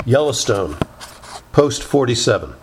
Yellowstone, post 47.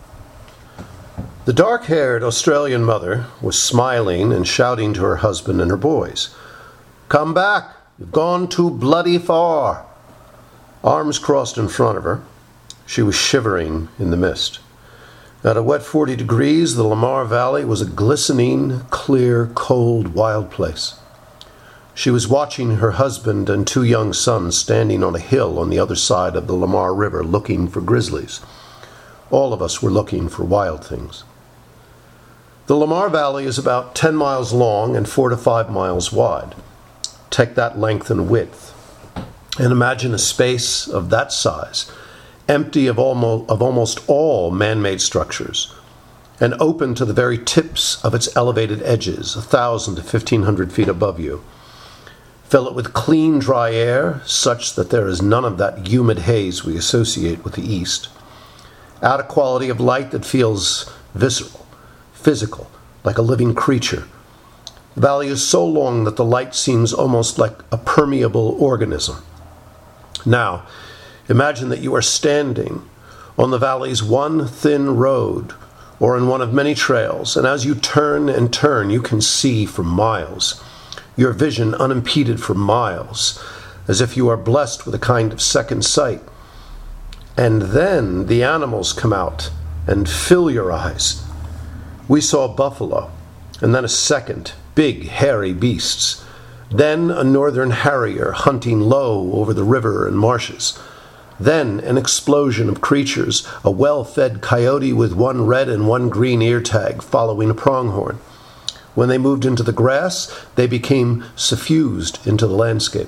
The dark-haired Australian mother was smiling and shouting to her husband and her boys. "Come back! You've gone too bloody far!" Arms crossed in front of her, she was shivering in the mist. At a wet 40 degrees, the Lamar Valley was a glistening, clear, cold, wild place. She was watching her husband and 2 young sons standing on a hill on the other side of the Lamar River looking for grizzlies. All of us were looking for wild things. The Lamar Valley is about 10 miles long and 4 to 5 miles wide. Take that length and width, and imagine a space of that size, empty of almost all man-made structures, and open to the very tips of its elevated edges, 1,000 to 1,500 feet above you. Fill it with clean, dry air, such that there is none of that humid haze we associate with the East. Add a quality of light that feels visceral, physical, like a living creature. The valley is so long that the light seems almost like a permeable organism. Now, imagine that you are standing on the valley's one thin road, or in one of many trails, and as you turn and turn, you can see for miles. Your vision unimpeded for miles, as if you are blessed with a kind of second sight. And then the animals come out and fill your eyes. We saw buffalo, and then a second, big, hairy beasts. Then a northern harrier hunting low over the river and marshes. Then an explosion of creatures, a well-fed coyote with 1 red and 1 green ear tag following a pronghorn. When they moved into the grass, they became suffused into the landscape.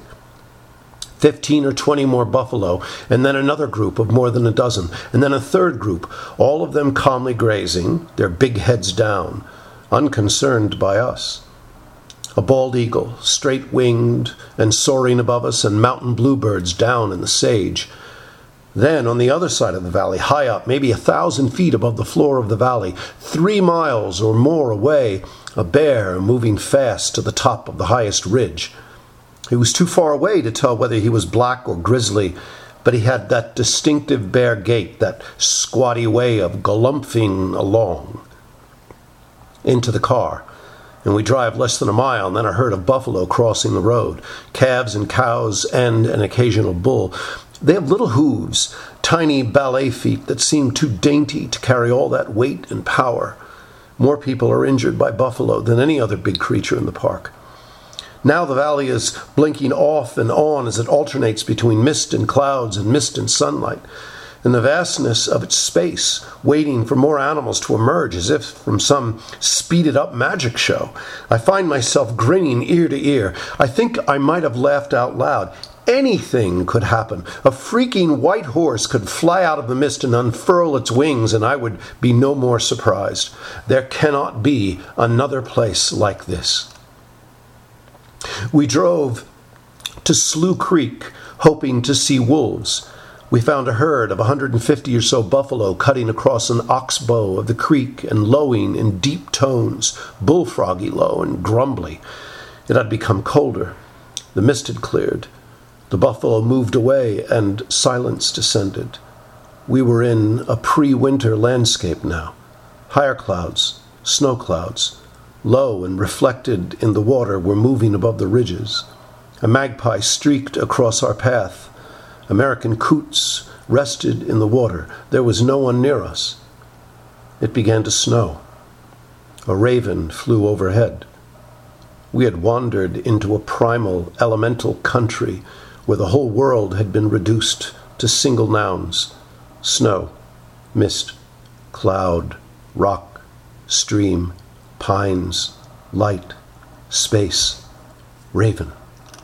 15 or 20 more buffalo, and then another group of more than a dozen, and then a third group, all of them calmly grazing, their big heads down, unconcerned by us. A bald eagle, straight-winged and soaring above us, and mountain bluebirds down in the sage. Then, on the other side of the valley, high up, maybe 1,000 feet above the floor of the valley, 3 miles or more away, a bear moving fast to the top of the highest ridge. He was too far away to tell whether he was black or grizzly, but he had that distinctive bear gait, that squatty way of galumphing along. Into the car, and we drive less than a mile, and then a herd of buffalo crossing the road, calves and cows and an occasional bull. They have little hooves, tiny ballet feet that seem too dainty to carry all that weight and power. More people are injured by buffalo than any other big creature in the park. Now the valley is blinking off and on as it alternates between mist and clouds and mist and sunlight. In the vastness of its space, waiting for more animals to emerge as if from some speeded-up magic show. I find myself grinning ear to ear. I think I might have laughed out loud. Anything could happen. A freaking white horse could fly out of the mist and unfurl its wings, and I would be no more surprised. There cannot be another place like this. We drove to Slough Creek, hoping to see wolves. We found a herd of 150 or so buffalo cutting across an oxbow of the creek and lowing in deep tones, bullfroggy low and grumbly. It had become colder. The mist had cleared. The buffalo moved away, and silence descended. We were in a pre-winter landscape now. Higher clouds, snow clouds, low and reflected in the water, were moving above the ridges. A magpie streaked across our path. American coots rested in the water. There was no one near us. It began to snow. A raven flew overhead. We had wandered into a primal, elemental country where the whole world had been reduced to single nouns: snow, mist, cloud, rock, stream, pines, light, space, raven.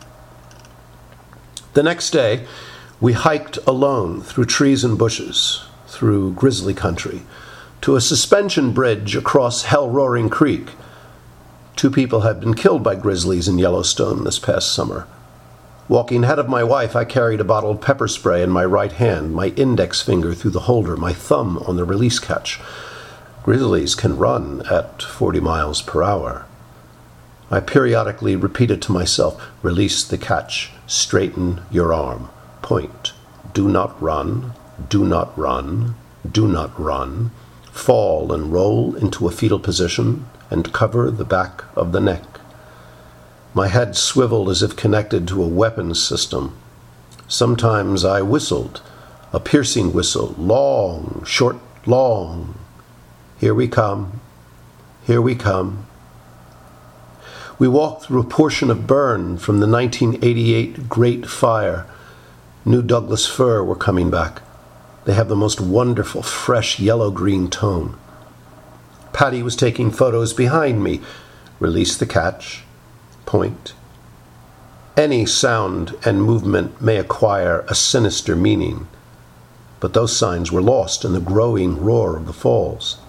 The next day, we hiked alone through trees and bushes, through grizzly country, to a suspension bridge across hell-roaring creek. 2 people had been killed by grizzlies in Yellowstone this past summer. Walking ahead of my wife, I carried a bottle of pepper spray in my right hand, my index finger through the holder, my thumb on the release catch. Grizzlies can run at 40 miles per hour. I periodically repeated to myself, "Release the catch, straighten your arm, point, do not run, Do not run. Do not run. Fall and roll into a fetal position and cover the back of the neck. My head swiveled as if connected to a weapons system. Sometimes I whistled, a piercing whistle, long, short, long. Here we come. Here we come. We walked through a portion of Bern from the 1988 Great Fire. New Douglas fir were coming back. They have the most wonderful, fresh yellow-green tone. Patty was taking photos behind me. Release the catch. Point. Any sound and movement may acquire a sinister meaning, but those signs were lost in the growing roar of the falls.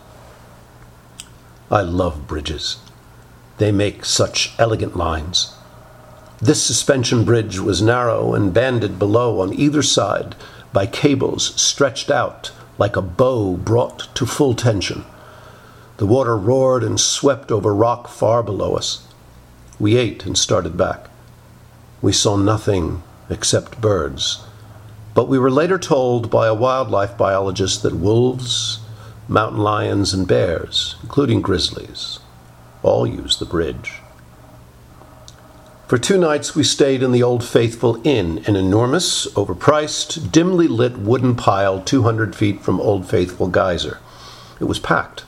I love bridges. They make such elegant lines. This suspension bridge was narrow and banded below on either side by cables stretched out like a bow brought to full tension. The water roared and swept over rock far below us. We ate and started back. We saw nothing except birds, but we were later told by a wildlife biologist that wolves, mountain lions, and bears, including grizzlies, all use the bridge. For 2 nights we stayed in the Old Faithful Inn, an enormous, overpriced, dimly lit wooden pile 200 feet from Old Faithful Geyser. It was packed.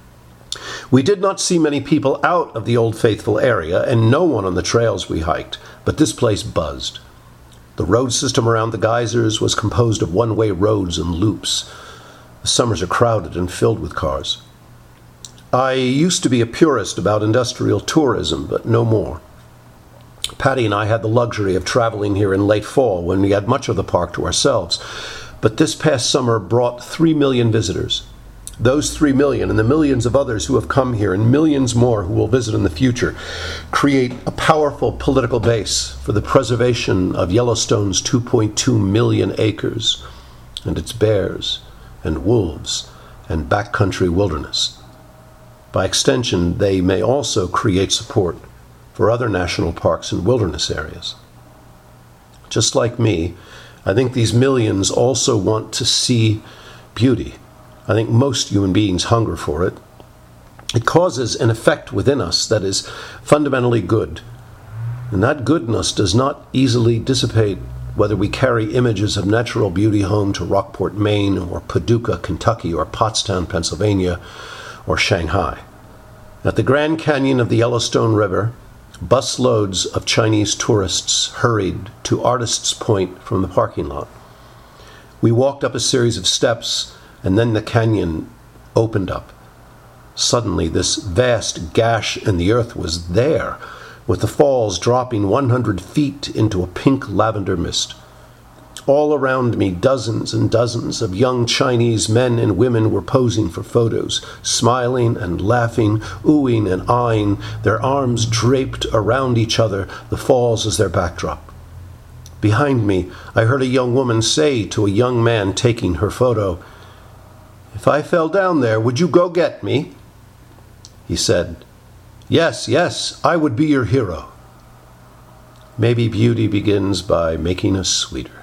We did not see many people out of the Old Faithful area, and no one on the trails we hiked, but this place buzzed. The road system around the geysers was composed of one-way roads and loops. The summers are crowded and filled with cars. I used to be a purist about industrial tourism, but no more. Patty and I had the luxury of traveling here in late fall when we had much of the park to ourselves, but this past summer brought 3 million visitors. Those 3 million and the millions of others who have come here and millions more who will visit in the future create a powerful political base for the preservation of Yellowstone's 2.2 million acres and its bears and wolves and backcountry wilderness. By extension, they may also create support for other national parks and wilderness areas. Just like me, I think these millions also want to see beauty. I think most human beings hunger for it. It causes an effect within us that is fundamentally good, and that goodness does not easily dissipate whether we carry images of natural beauty home to Rockport, Maine, or Paducah, Kentucky, or Pottstown, Pennsylvania, or Shanghai. At the Grand Canyon of the Yellowstone River, busloads of Chinese tourists hurried to Artists Point from the parking lot. We walked up a series of steps, and then the canyon opened up. Suddenly, this vast gash in the earth was there, with the falls dropping 100 feet into a pink lavender mist. All around me, dozens and dozens of young Chinese men and women were posing for photos, smiling and laughing, oohing and eyeing, their arms draped around each other, the falls as their backdrop. Behind me, I heard a young woman say to a young man taking her photo, "If I fell down there, would you go get me?" He said, "Yes, yes, I would be your hero." Maybe beauty begins by making us sweeter.